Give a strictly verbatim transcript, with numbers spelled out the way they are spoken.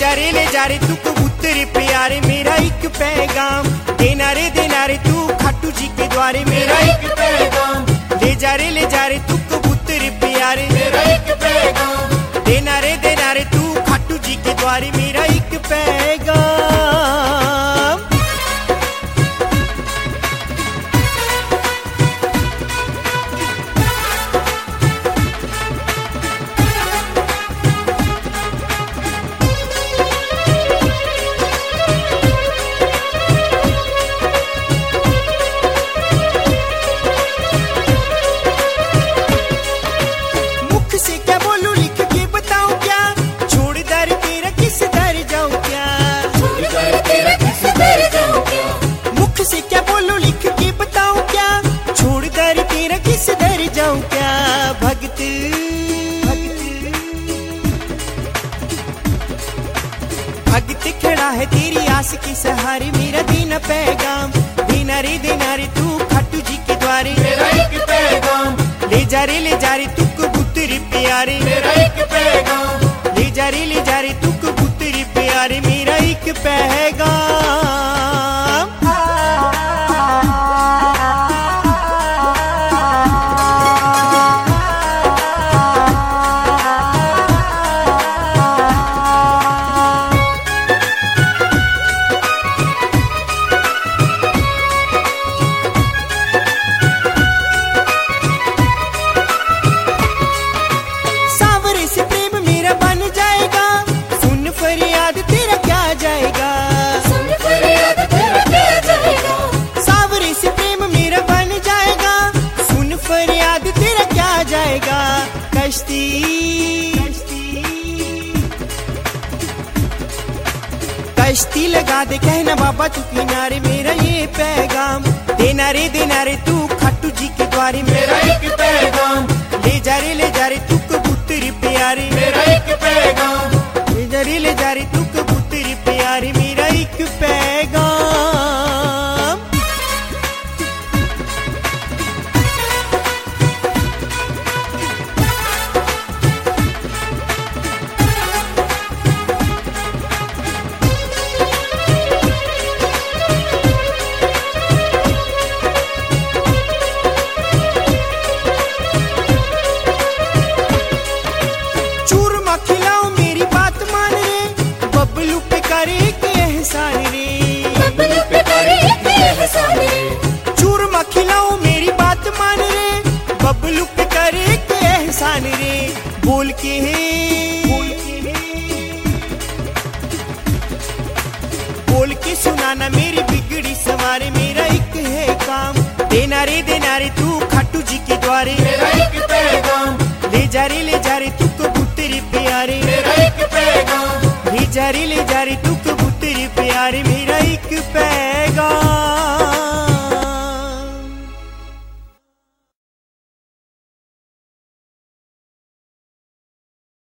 जा रे ले जा रे तू कबूतर प्यारे मेरा एक पैगाम, देना रे देना रे तू खाटू जी के द्वारे मेरा एक पैगाम। ले जा रे ले जा रे तू कबूतर प्यारे मेरा एक पैगाम, देना रे देना रे तू खाटू जी के द्वारे मेरा एक पैगाम। से क्या बोलूं लिख के बताऊं क्या, छोड़ कर तेरा किस दर जाऊं क्या। भगत भगत खड़ा है तेरी आस के सहारे मेरा देना पैगाम, देना रे देना रे तू खाटू जी के द्वारे मेरा एक पैगाम। ले जा रे ले जा रे तू कबूतर प्यारे मेरा एक पैगाम, ले जा रे ले जा रे तू कबूतर प्यारे मेरा एक पैगाम। कश्ती कश्ती लगा दे कहना बाबा तू किनारे मेरा ये पैगाम, देना रे देना रे तू खाटू जी के द्वारे मेरा एक पैगाम। ले जा रे ले जा रे तू कबूतर प्यारे मेरा एक पैगाम, ले जा रे ले जा रे तू कबूतर प्यारे मेरा एक पैगाम। चूरमा खिलाओ मेरी बात मान रे, बबलू पे करे के एहसान रे। बोल के बोल के सुनाना मेरी बिगड़ी सवारे मेरा एक है काम, देना रे देना रे तू खाटू जी के द्वारे मेरा एक पैगाम। ले जा रे ले जा रे तू कबूतर प्यारे मेरा एक पैगाम, ले जा रे ले जा रे तू कबूतर प्यारे मेरा एक पैगाम।